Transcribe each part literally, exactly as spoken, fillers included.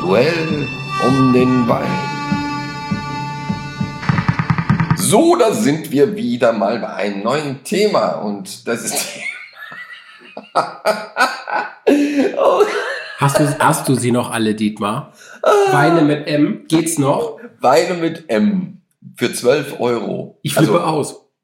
Duell um den Wein. So, da sind wir wieder mal bei einem neuen Thema und das ist... oh. Hast du, hast du sie noch alle, Dietmar? Weine mit M, geht's noch? Weine mit M für zwölf Euro. Ich flippe also, aus.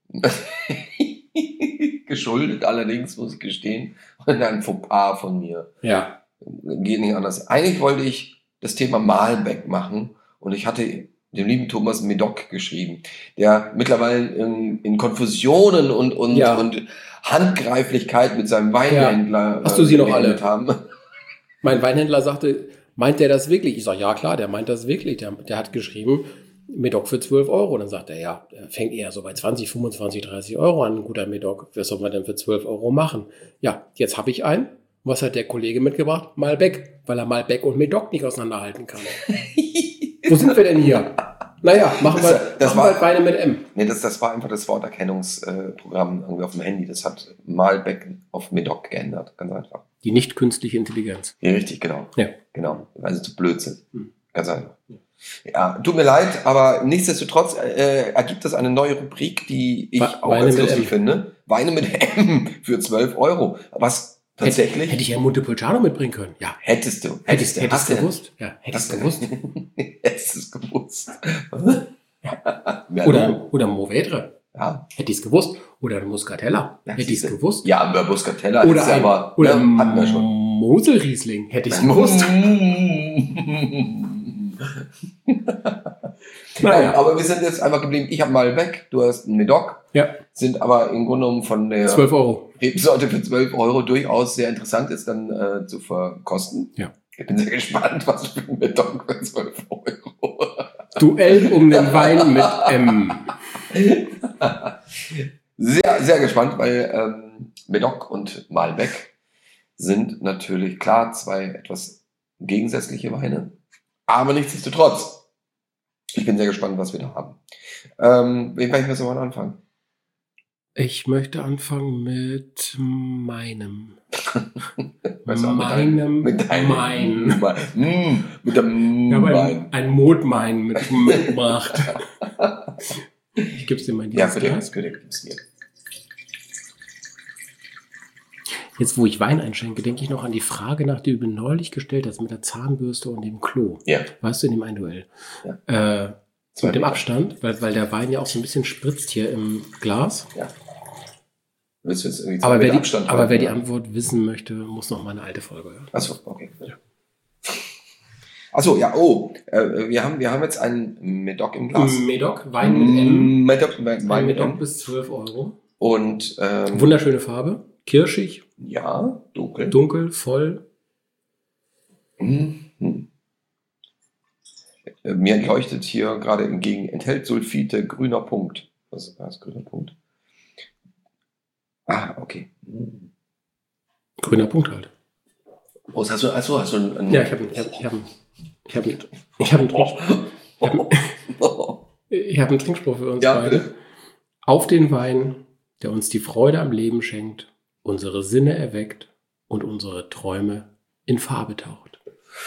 Geschuldet allerdings, muss ich gestehen, und ein Fauxpas von mir. Ja. Geht nicht anders. Eigentlich wollte ich das Thema Malbec machen und ich hatte dem lieben Thomas Medoc geschrieben, der mittlerweile in, in Konfusionen und, und, ja. und Handgreiflichkeit mit seinem Weinhändler ja. Hast du sie noch alle? haben. Mein Weinhändler sagte, meint der das wirklich? Ich sage, ja klar, der meint das wirklich. Der, der hat geschrieben, Medoc für zwölf Euro. Und dann sagt er, ja, der fängt eher so bei zwanzig, fünfundzwanzig, dreißig Euro an, ein guter Medoc. Was soll man denn für zwölf Euro machen? Ja, jetzt habe ich einen. Was hat der Kollege mitgebracht? Malbec, weil er Malbec und Medoc nicht auseinanderhalten kann. Wo sind wir denn hier? Naja, machen wir, das, das machen war, wir Weine mit M. Nee, das, das war einfach das Worterkennungsprogramm irgendwie auf dem Handy. Das hat Malbec auf Medoc geändert, ganz einfach. Die nicht künstliche Intelligenz. Ja, richtig, genau. Ja. Genau, also zu Blödsinn. Hm. Ganz einfach. Ja, tut mir leid, aber nichtsdestotrotz äh, ergibt das eine neue Rubrik, die ich Weine auch ganz lustig M. finde. Weine mit M für zwölf Euro. Was tatsächlich... Hätte, hätte ich ja Montepulciano mitbringen können. Ja. Hättest du. Hättest, hättest du gewusst. Ja, hättest du gewusst. Hättest du es gewusst. Ja. Oder, oder Mourvèdre. Ja. Hätte ich es gewusst. Oder Muscatella. Ja, hätte ich es gewusst. Ja, aber Muscatella oder ist ein, aber... Oder ja, hatten wir schon. Moselriesling. Hätte ich es gewusst. Naja, aber wir sind jetzt einfach geblieben. Ich habe Malbec, du hast einen Medoc. Ja. Sind aber im Grunde genommen von der zwölf Euro. Rebsorte für zwölf Euro durchaus sehr interessant ist, dann äh, zu verkosten. Ja. Ich bin sehr gespannt, was für ein Medoc für zwölf Euro. Duell um den Wein mit M. Sehr, sehr gespannt, weil ähm, Medoc und Malbec sind natürlich klar zwei etwas gegensätzliche Weine. Aber nichtsdestotrotz. Ich bin sehr gespannt, was wir da haben. Ähm, wie kann ich das mal anfangen? Ich möchte anfangen mit meinem. Weißt du, meinem. Mit deinem. Mein. Mm, mit dem Ich habe Wein. ein, ein Motmein mitgebracht. Ich gebe es dir mal in dieses Ja, bitte. Glas. bitte gib's mir. Jetzt, wo ich Wein einschenke, denke ich noch an die Frage nach, die du mir neulich gestellt hast, mit der Zahnbürste und dem Klo. Ja. Weißt du, in dem einen Duell. Ja. Äh, mit dem Abstand, weil, weil der Wein ja auch so ein bisschen spritzt hier im Glas. Ja. Willst du jetzt irgendwie zwei Aber, wer Meter die, Abstand aber halten, wer die oder? Antwort wissen möchte, muss noch mal eine alte Folge hören. Achso, okay. Ja. Achso, ja, oh. Äh, wir, haben, wir haben jetzt einen Medoc im Glas. Medoc, Wein mit M. Medoc, Wein, Wein mit Medoc M. bis zwölf Euro. Und ähm, Wunderschöne Farbe. Kirschig. Ja, dunkel. Dunkel, voll. Mhm. Mir leuchtet hier gerade entgegen, enthält Sulfite, grüner Punkt. Was war das, grüner Punkt? Ah, okay. Mhm. Grüner Punkt halt. Oh, hast du, hast du, hast du einen, einen Ja, ich habe ich hab, ich hab, ich hab, ich hab einen Trinkspruch. Ich habe ich hab einen Trinkspruch für uns Ja, beide. bitte. Auf den Wein, der uns die Freude am Leben schenkt, unsere Sinne erweckt und unsere Träume in Farbe taucht.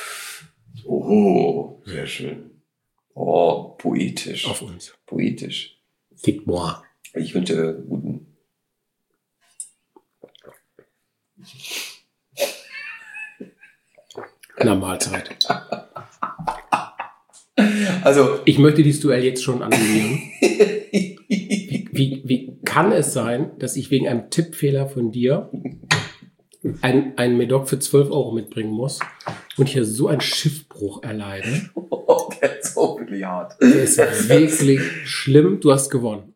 Oh, sehr schön. Oh, poetisch. Auf uns. Poetisch. Dites-moi. Ich wünsche guten. Na, Mahlzeit. Also, Ich möchte dieses Duell jetzt schon annullieren. Wie, wie, wie kann es sein, dass ich wegen einem Tippfehler von dir ein, ein Medoc für zwölf Euro mitbringen muss und hier so einen Schiffbruch erleide? oh, der ist so wirklich hart. Der ist wirklich schlimm. Du hast gewonnen.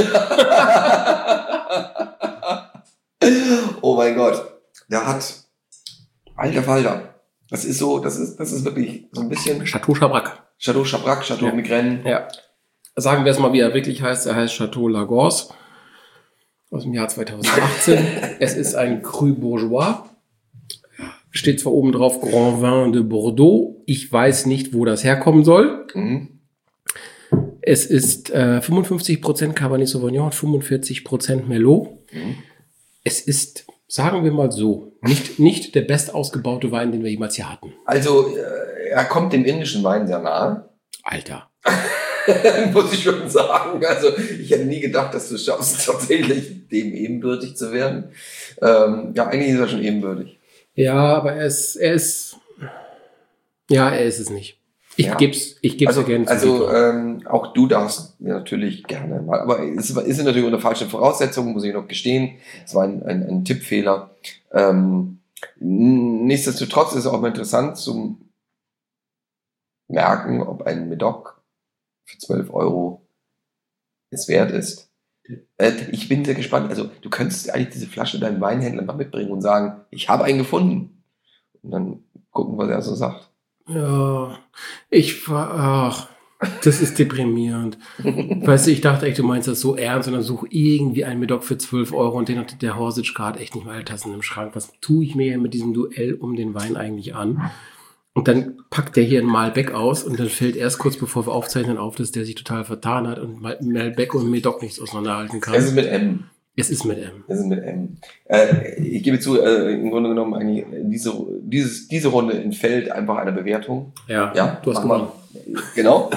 Oh mein Gott. Der hat. Alter Falter. Das ist so, das ist, das ist wirklich so ein bisschen. Chateau Chabrac. Chateau Chabrac, Chateau Ja. Migraine. Ja. Sagen wir es mal, wie er wirklich heißt. Er heißt Chateau Lagorce aus dem Jahr zweitausendachtzehn. Es ist ein Cru Bourgeois. Steht zwar oben drauf Grand Vin de Bordeaux. Ich weiß nicht, wo das herkommen soll. Mhm. Es ist äh, fünfundfünfzig Prozent Cabernet Sauvignon und fünfundvierzig Prozent Merlot. Mhm. Es ist, sagen wir mal so, nicht, nicht der best ausgebaute Wein, den wir jemals hier hatten. Also, äh, er kommt dem indischen Wein sehr nahe. Alter. Muss ich schon sagen. Also ich hätte nie gedacht, dass du es schaffst, tatsächlich dem ebenbürtig zu werden. Ähm, ja, eigentlich ist er schon ebenbürtig. Ja, aber er ist, er ist, ja, er ist es nicht. Ich ja. geb's, ich geb's also, dir gerne zu. Also ähm, auch du darfst mir natürlich gerne mal, aber es ist natürlich unter falschen Voraussetzungen, muss ich noch gestehen. Es war ein, ein, ein Tippfehler. Ähm, nichtsdestotrotz ist es auch mal interessant zu merken, ob ein Medoc für zwölf Euro es wert ist. Äh, ich bin sehr gespannt. Also du könntest eigentlich diese Flasche deinem Weinhändler mal mitbringen und sagen, ich habe einen gefunden. Und dann gucken, was er so sagt. Ja, ich war, ach, das ist deprimierend. Weißt du, ich dachte echt, du meinst das so ernst und dann such irgendwie einen Medoc für zwölf Euro und den hat der Horsic gerade echt nicht mal alle Tassen im Schrank. Was tue ich mir hier mit diesem Duell um den Wein eigentlich an? Und dann packt der hier ein Malbec aus und dann fällt erst kurz bevor wir aufzeichnen auf, dass der sich total vertan hat und Malbec und Medoc nichts auseinanderhalten kann. Es ist mit M. Es ist mit M. Es ist mit M. Äh, ich gebe zu, äh, im Grunde genommen eigentlich diese, dieses, diese Runde entfällt einfach einer Bewertung. Ja, ja du hast gewonnen. Genau.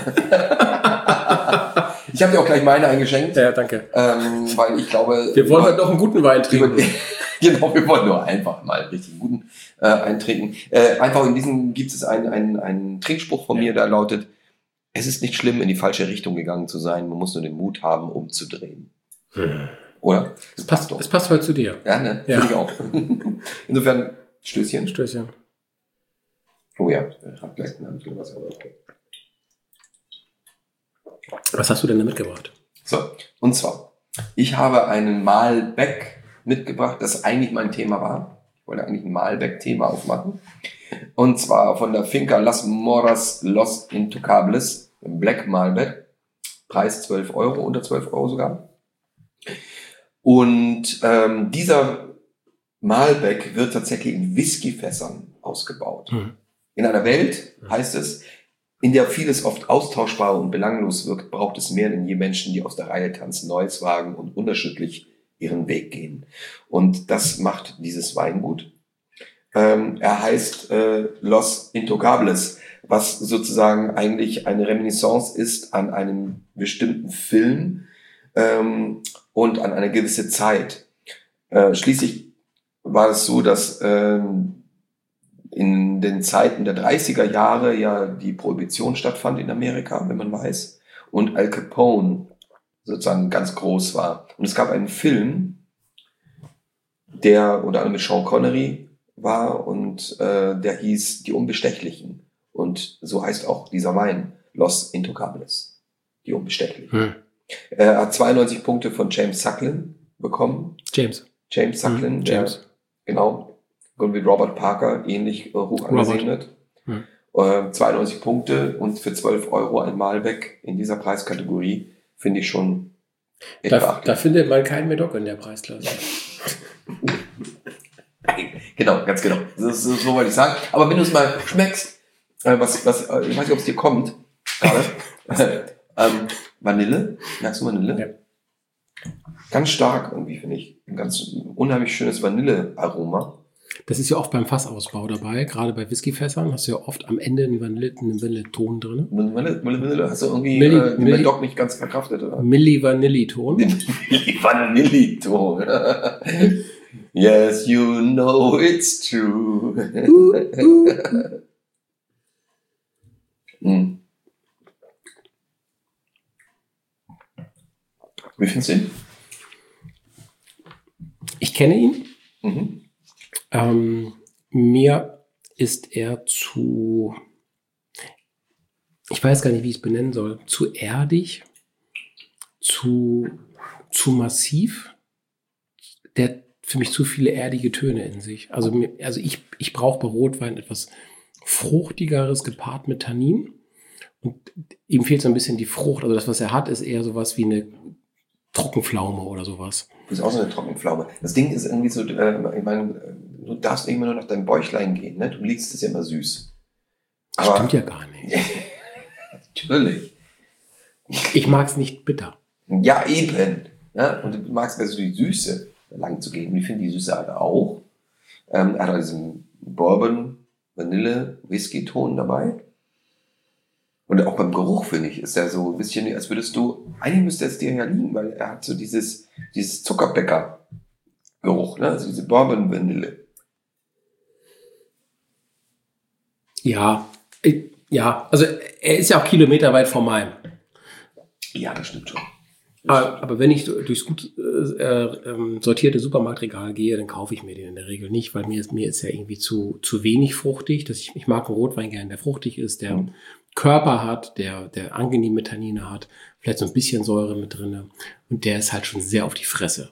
Ich habe dir auch gleich meine eingeschenkt. Ja, danke. Ähm, weil ich glaube... Wir wollen halt noch einen guten Wein trinken. Genau, wir wollen nur einfach mal richtig guten äh, eintrinken. Äh, einfach in diesem gibt es einen, einen, einen Trinkspruch von mir, der lautet, es ist nicht schlimm, in die falsche Richtung gegangen zu sein, man muss nur den Mut haben, umzudrehen. Hm. Oder? Es passt doch. Es passt halt zu dir. Ja, ne? Ja. Finde ich auch. Insofern, Stößchen. Stößchen. Oh ja, ich hab gleich einen Handel, was okay. Was hast du denn da mitgebracht? So, und zwar, ich habe einen Malbec mitgebracht, das eigentlich mein Thema war. Ich wollte eigentlich ein Malbec-Thema aufmachen. Und zwar von der Finca Las Moras Los Intocables, Black Malbec. Preis zwölf Euro, unter zwölf Euro sogar. Und ähm, dieser Malbec wird tatsächlich in Whiskyfässern ausgebaut. Hm. In einer Welt, heißt es, in der vieles oft austauschbar und belanglos wirkt, braucht es mehr denn je Menschen, die aus der Reihe tanzen, Neues wagen und unerschütterlich ihren Weg gehen. Und das macht dieses Weingut. Ähm, er heißt äh, Los Intocables, was sozusagen eigentlich eine Reminiscence ist an einen bestimmten Film ähm, und an eine gewisse Zeit. Äh, schließlich war es so, dass ähm, in den Zeiten der dreißiger Jahre ja die Prohibition stattfand in Amerika, wenn man weiß, und Al Capone sozusagen ganz groß war. Und es gab einen Film, der unter anderem mit Sean Connery war und äh, der hieß Die Unbestechlichen. Und so heißt auch dieser Wein, Los Intocables, die Unbestechlichen. Hm. Er hat zweiundneunzig Punkte von James Suckling bekommen. James. James Suckling, hm, der, James. genau, und wie Robert Parker ähnlich äh, hoch angesehen wird. Hm. Äh, zweiundneunzig Punkte und für zwölf Euro ein Malbec in dieser Preiskategorie finde ich schon da, da findet man keinen Medoc in der Preisklasse. Genau, ganz genau. Das ist, so wollte ich sagen. Aber wenn du es mal schmeckst, äh, was, was, äh, ich weiß nicht, ob es dir kommt, gerade, ähm, Vanille, merkst du Vanille? Ja. Ganz stark irgendwie, finde ich. Ein ganz unheimlich schönes Vanillearoma. Das ist ja oft beim Fassausbau dabei, gerade bei Whiskyfässern hast du ja oft am Ende einen Vanille, einen Vanilleton drin. Vanille, Vanille, hast du irgendwie Milli, äh, den Milli, Medoc nicht ganz verkraftet, oder? Milli-Vanilliton. Milli-Vanilliton. Yes, you know it's true. Uh, uh. hm. Wie findest du ihn? Ich kenne ihn. Mhm. Ähm, mir ist er zu, ich weiß gar nicht, wie ich es benennen soll, zu erdig, zu, zu massiv. Der hat für mich zu viele erdige Töne in sich. Also, mir, also ich, ich brauche bei Rotwein etwas Fruchtigeres gepaart mit Tannin. Und ihm fehlt so ein bisschen die Frucht. Also das, was er hat, ist eher sowas wie eine Trockenpflaume oder sowas. Das ist auch so eine Trockenpflaume. Das Ding ist irgendwie so, äh, ich meine, du darfst immer nur nach deinem Bäuchlein gehen, ne? Du liegst es ja immer süß. Aber das stimmt ja gar nicht. Natürlich. Ich mag es nicht bitter. Ja, eben. Ja? Und du magst also die Süße lang zu gehen. Und ich finde die Süße halt auch. Ähm, er hat diesen Bourbon, Vanille, Whisky-Ton dabei. Und auch beim Geruch, finde ich, ist er so ein bisschen, als würdest du, eigentlich müsste es dir ja liegen, weil er hat so dieses, dieses Zuckerbäcker-Geruch, ne? Also diese Bourbon-Vanille. Ja, ich, ja, also er ist ja auch kilometerweit von meinem. Ja, das stimmt schon. Aber, aber wenn ich durchs gut äh, äh, sortierte Supermarktregal gehe, dann kaufe ich mir den in der Regel nicht, weil mir ist, mir ist ja irgendwie zu, zu wenig fruchtig. Dass ich, ich mag einen Rotwein gerne, der fruchtig ist, der mhm. Körper hat, der, der angenehme Tannine hat, vielleicht so ein bisschen Säure mit drin. Und der ist halt schon sehr auf die Fresse.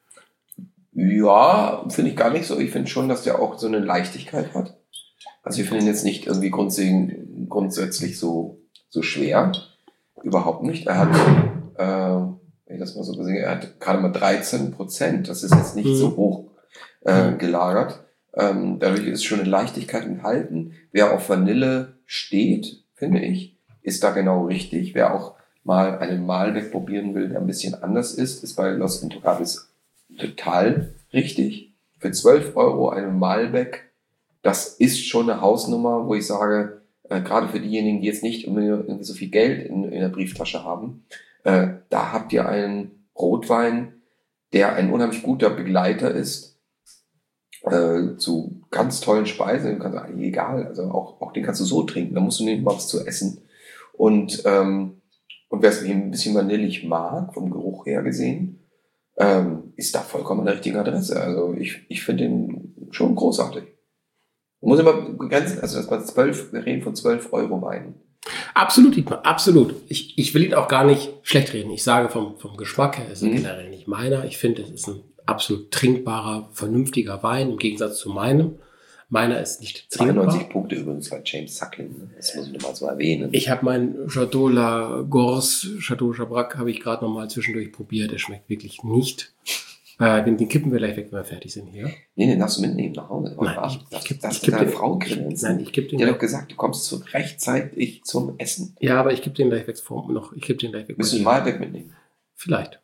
Ja, finde ich gar nicht so. Ich finde schon, dass der auch so eine Leichtigkeit hat. Also ich finde ihn jetzt nicht irgendwie grundsätzlich, grundsätzlich so, so schwer. Überhaupt nicht. Er hat, äh, wenn ich das mal so gesehen habe, er hat gerade mal dreizehn Prozent. Das ist jetzt nicht mhm. so hoch äh, gelagert. Ähm, dadurch ist schon eine Leichtigkeit enthalten. Wer auf Vanille steht, finde ich, ist da genau richtig. Wer auch mal einen Malbec probieren will, der ein bisschen anders ist, ist bei Los Intocables total richtig. Für zwölf Euro einen Malbec, das ist schon eine Hausnummer, wo ich sage, äh, gerade für diejenigen, die jetzt nicht irgendwie so viel Geld in, in der Brieftasche haben, äh, da habt ihr einen Rotwein, der ein unheimlich guter Begleiter ist äh, zu ganz tollen Speisen. Du kannst sagen, egal, also auch, auch den kannst du so trinken, da musst du nicht mal was zu essen. Und, ähm, und wer es ein bisschen vanillig mag, vom Geruch her gesehen, ähm, ist da vollkommen an der richtigen Adresse. Also ich, ich finde den schon großartig. Man muss immer begrenzen, also dass man zwölf, wir reden von zwölf Euro Wein. Absolut, Dietmar, absolut. Ich, ich will ihn auch gar nicht schlecht reden. Ich sage vom, vom Geschmack her, ist er mhm. generell nicht meiner. Ich finde, es ist ein absolut trinkbarer, vernünftiger Wein im Gegensatz zu meinem. Meiner ist nicht trinkbar. zweiundneunzig Punkte übrigens bei James Suckling. Das muss ich nochmal so erwähnen. Ich habe meinen Chateau La Gorce, Chateau Chabrac, habe ich gerade nochmal zwischendurch probiert. Der schmeckt wirklich nicht. Äh, den, den kippen wir gleich weg, wenn wir fertig sind hier. Nee, den darfst du mitnehmen nach Hause. Nein, ich, ich kipp, das ich kipp deine den, Frau ich, Nein, ich kipp den. Die hat doch gesagt, du kommst zu rechtzeitig zum Essen. Ja, aber ich kipp den gleich weg. Noch, ich kipp den gleich weg. Müssen wir mal weg mitnehmen? Vielleicht.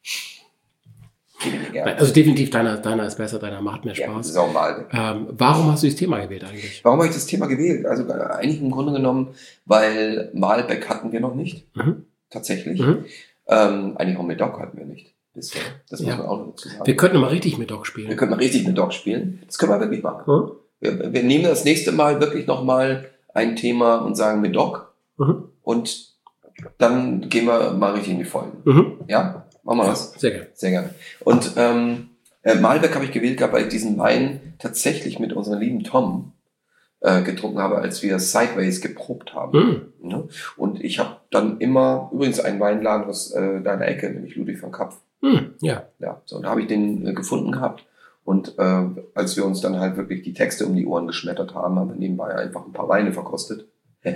Nein, also definitiv, deiner, deiner ist besser, deiner macht mehr Spaß. Ja, Malbec. Ähm, warum hast du das Thema gewählt eigentlich? Warum habe ich das Thema gewählt? Also eigentlich im Grunde genommen, weil Malbec hatten wir noch nicht. Mhm. Tatsächlich. Mhm. Ähm, eigentlich auch Medoc hatten wir nicht. Bisher. Das muss ja. man auch noch dazu sagen. Wir könnten mal richtig Medoc spielen. Wir könnten mal richtig Medoc spielen. Das können wir wirklich machen. Mhm. Wir, wir nehmen das nächste Mal wirklich nochmal ein Thema und sagen Medoc. Mhm. Und dann gehen wir mal richtig in die Vollen. Mhm. Ja? Machen wir das? Sehr gerne. Sehr gerne. Und ähm, äh, Malbec habe ich gewählt gehabt, weil ich diesen Wein tatsächlich mit unserem lieben Tom äh, getrunken habe, als wir Sideways geprobt haben. Mhm. Ja? Und ich habe dann immer, übrigens einen Weinladen aus äh, deiner Ecke, nämlich Ludwig van Kapf. Mhm. Ja. Ja. So, und da habe ich den äh, gefunden gehabt. Und äh, als wir uns dann halt wirklich die Texte um die Ohren geschmettert haben, haben wir nebenbei einfach ein paar Weine verkostet.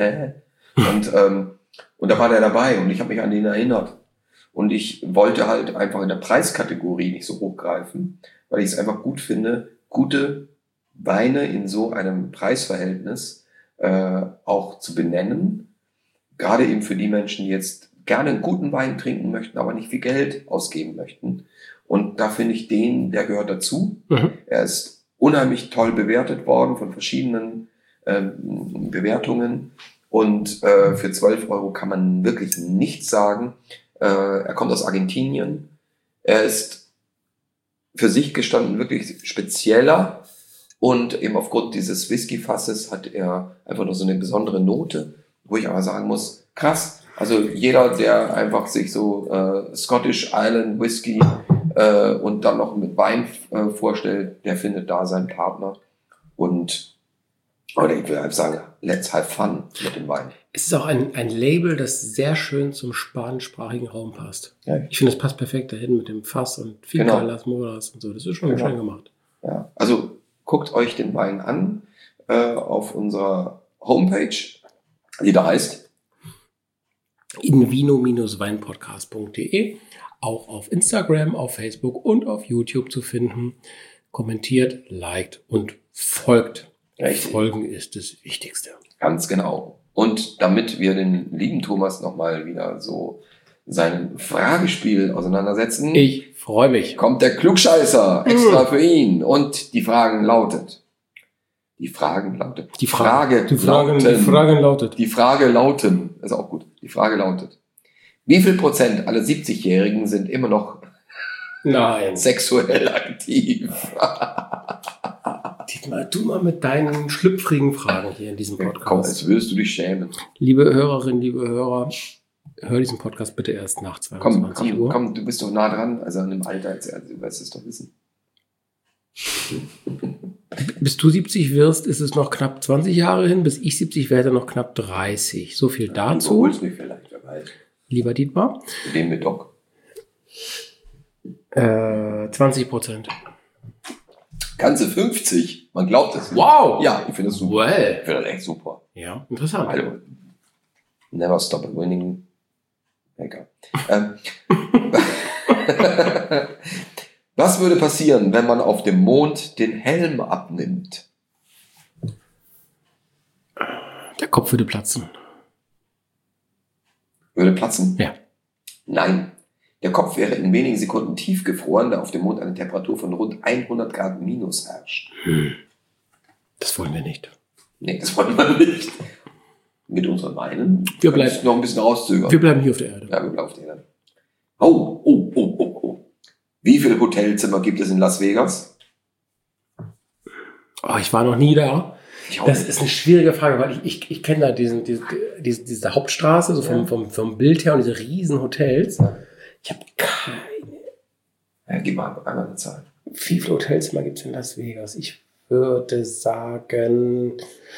und, ähm, und da war der dabei und ich habe mich an den erinnert. Und ich wollte halt einfach in der Preiskategorie nicht so hochgreifen, weil ich es einfach gut finde, gute Weine in so einem Preisverhältnis äh, auch zu benennen. Gerade eben für die Menschen, die jetzt gerne einen guten Wein trinken möchten, aber nicht viel Geld ausgeben möchten. Und da finde ich den, der gehört dazu. Mhm. Er ist unheimlich toll bewertet worden von verschiedenen ähm, Bewertungen. Und äh, für zwölf Euro kann man wirklich nichts sagen. Er kommt aus Argentinien. Er ist für sich gestanden wirklich spezieller und eben aufgrund dieses Whisky-Fasses hat er einfach noch so eine besondere Note, wo ich aber sagen muss, krass. Also jeder, der einfach sich so äh, Scottish Island Whisky äh, und dann noch mit Wein äh, vorstellt, der findet da seinen Partner. Und oder ich will einfach sagen, let's have fun mit dem Wein. Es ist auch ein, ein Label, das sehr schön zum spanischsprachigen Raum passt. Ja. Ich finde, es passt perfekt dahin mit dem Fass und Finca genau. Las Moras und so. Das ist schon genau. schön gemacht. Ja. Also guckt euch den Wein an äh, auf unserer Homepage, die da heißt invino Weinpodcast punkt de. Auch auf Instagram, auf Facebook und auf YouTube zu finden. Kommentiert, liked und folgt. Richtig. Folgen ist das Wichtigste. Ganz genau. Und damit wir den lieben Thomas nochmal wieder so sein Fragespiel auseinandersetzen. Ich freue mich. Kommt der Klugscheißer extra mm. für ihn. Und die Fragen lautet. Die Fragen lauten. Die Frage, Frage die Fragen, lauten. die Fragen lautet. Die Frage lauten. Das ist auch gut. Die Frage lautet. Wie viel Prozent aller siebzigjährigen sind immer noch Nein. sexuell aktiv? Dietmar, du mal mit deinen schlüpfrigen Fragen hier in diesem Podcast. Komm, als würdest du dich schämen. Liebe Hörerinnen, liebe Hörer, hör diesen Podcast bitte erst nach zweiundzwanzig Komm, komm, Uhr. komm, du bist doch nah dran. Also an dem Alter, also, du wirst es doch wissen. Bis du siebzig wirst, ist es noch knapp zwanzig Jahre hin. Bis ich siebzig werde, noch knapp dreißig. So viel dazu. Du holst mich vielleicht dabei. Lieber Dietmar. Mit dem mit Doc. Äh, zwanzig Prozent. Ganze fünfzig. Man glaubt es. Wow. Ja, ich finde das super. Well. Ich finde das echt super. Ja, interessant. Also, never stop a winning. Egal. ähm, Was würde passieren, wenn man auf dem Mond den Helm abnimmt? Der Kopf würde platzen. Würde platzen? Ja. Nein. Der Kopf wäre in wenigen Sekunden tiefgefroren, da auf dem Mond eine Temperatur von rund hundert Grad minus herrscht. Hm. Das wollen wir nicht. Nee, das wollen wir nicht. Mit unseren Beinen. Wir bleiben noch ein bisschen rauszögern. Wir bleiben hier auf der Erde. Ja, wir bleiben auf der Erde. Oh, oh, oh, oh, oh. Wie viele Hotelzimmer gibt es in Las Vegas? Oh, ich war noch nie da. Ich auch Das nicht. ist eine schwierige Frage, weil ich, ich, ich kenne da diesen, diese, diese, diese Hauptstraße, so vom, Ja. vom, vom Bild her und diese riesen Hotels. Ja. Ich habe keine. Ja, gib mal einmal eine Zahl. Wie viele Hotelzimmer gibt es in Las Vegas? Ich würde sagen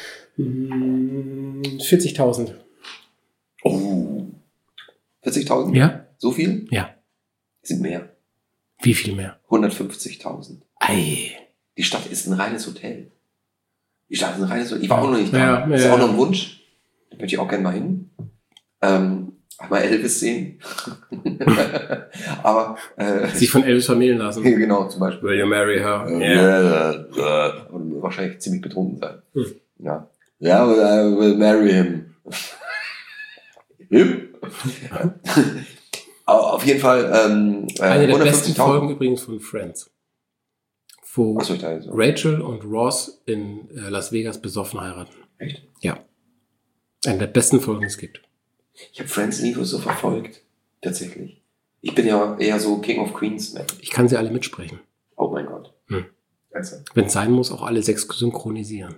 hm, vierzigtausend. Oh. vierzigtausend? Ja? So viel? Ja. Sind mehr. Wie viel mehr? hundertfünfzigtausend. Ei. Die Stadt ist ein reines Hotel. Die Stadt ist ein reines Hotel. Ich war auch noch nicht da. Ja, das ist ja. auch noch ein Wunsch. Da möchte ich auch gerne mal hin. Ähm, mal Elvis sehen. Aber äh, Sich von Elvis vermählen lassen. genau, zum Beispiel. Will you marry her? Yeah. Und wahrscheinlich ziemlich betrunken sein. Hm. Ja. Ja, I will marry him. Him? Aber auf jeden Fall ähm, äh, Eine der besten hundertfünfzigtausend. Folgen übrigens von Friends. Wo Was soll ich da jetzt? Rachel und Ross in äh, Las Vegas besoffen heiraten. Echt? Ja. Eine der besten Folgen, die es gibt. Ich habe Friends nie so verfolgt. Tatsächlich. Ich bin ja eher so King of Queens Man. Ich kann sie alle mitsprechen. Oh mein Gott. Hm. Also, Wenn es sein muss, auch alle sechs synchronisieren.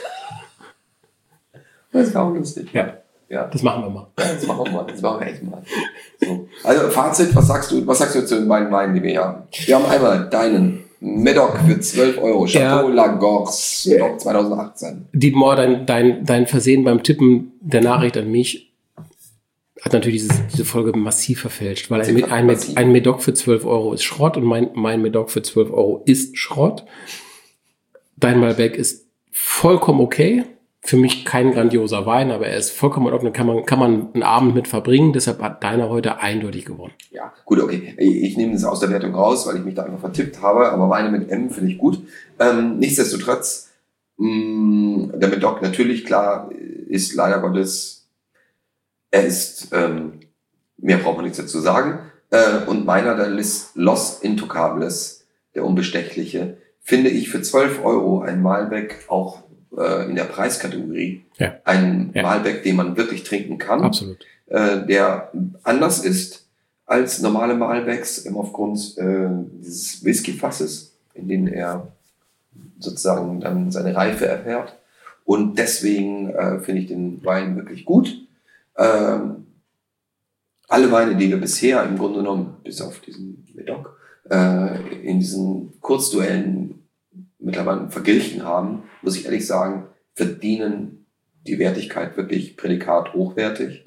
das war auch lustig. Ja. Ja. Das machen wir mal. Ja, das machen wir mal. Das machen wir echt mal. So. Also Fazit, was sagst du, was sagst du zu den beiden Weinen, die wir hier haben? Wir haben einmal deinen Medoc für zwölf Euro, Chateau Ja. Lagorce, Medoc zwanzig achtzehn. Dietmar, dein, dein, dein Versehen beim Tippen der Nachricht an mich hat natürlich dieses, diese Folge massiv verfälscht, weil ein, ein, Massiv. ein Medoc für zwölf Euro ist Schrott und mein, mein Medoc für zwölf Euro ist Schrott. Dein Malbec ist vollkommen okay. Für mich kein grandioser Wein, aber er ist vollkommen in Ordnung. Kann man, kann man einen Abend mit verbringen. Deshalb hat deiner heute eindeutig gewonnen. Ja, gut, okay. Ich, ich nehme das aus der Wertung raus, weil ich mich da einfach vertippt habe, aber Weine mit M finde ich gut. Ähm, nichtsdestotrotz, mh, der Medoc natürlich, klar, ist leider Gottes, er ist, ähm, mehr braucht man nichts dazu sagen. Äh, und meiner, der Lis- Los Intocables, der Unbestechliche, finde ich für zwölf Euro ein Malbec auch äh, in der Preiskategorie. Ja. Ein Ja. Malbec, den man wirklich trinken kann. Absolut. Äh, der anders ist als normale Malbecs, eben aufgrund äh, dieses Whiskyfasses, in dem er sozusagen dann seine Reife erfährt. Und deswegen äh, finde ich den Wein wirklich gut. Ähm, alle Weine, die wir bisher im Grunde genommen, bis auf diesen Medoc, äh, in diesen Kurzduellen mittlerweile verglichen haben, muss ich ehrlich sagen, verdienen die Wertigkeit wirklich Prädikat hochwertig.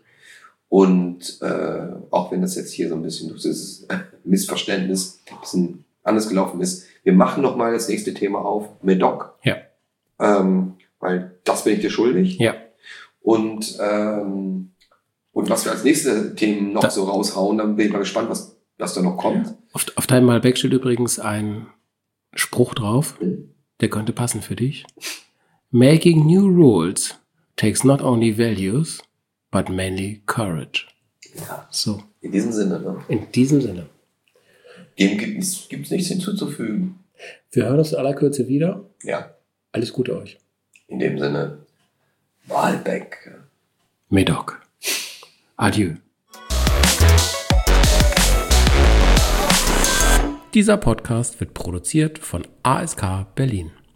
Und äh, auch wenn das jetzt hier so ein bisschen durch dieses Missverständnis ein bisschen anders gelaufen ist, wir machen nochmal das nächste Thema auf, Medoc. Ja. Ähm, weil das bin ich dir schuldig. Ja. Und, ähm, und was wir als nächste Themen noch Da- so raushauen, dann bin ich mal gespannt, was, was da noch kommt. Auf, auf deinem Malbec steht übrigens ein Spruch drauf, Mhm. der könnte passen für dich. Making new rules takes not only values, but mainly courage. Ja. So, In diesem Sinne, ne? in diesem Sinne. Dem gibt es gibt's nichts hinzuzufügen. Wir hören uns in aller Kürze wieder. Ja. Alles Gute euch. In dem Sinne, Malbec. Medoc. Adieu. Dieser Podcast wird produziert von A S K Berlin.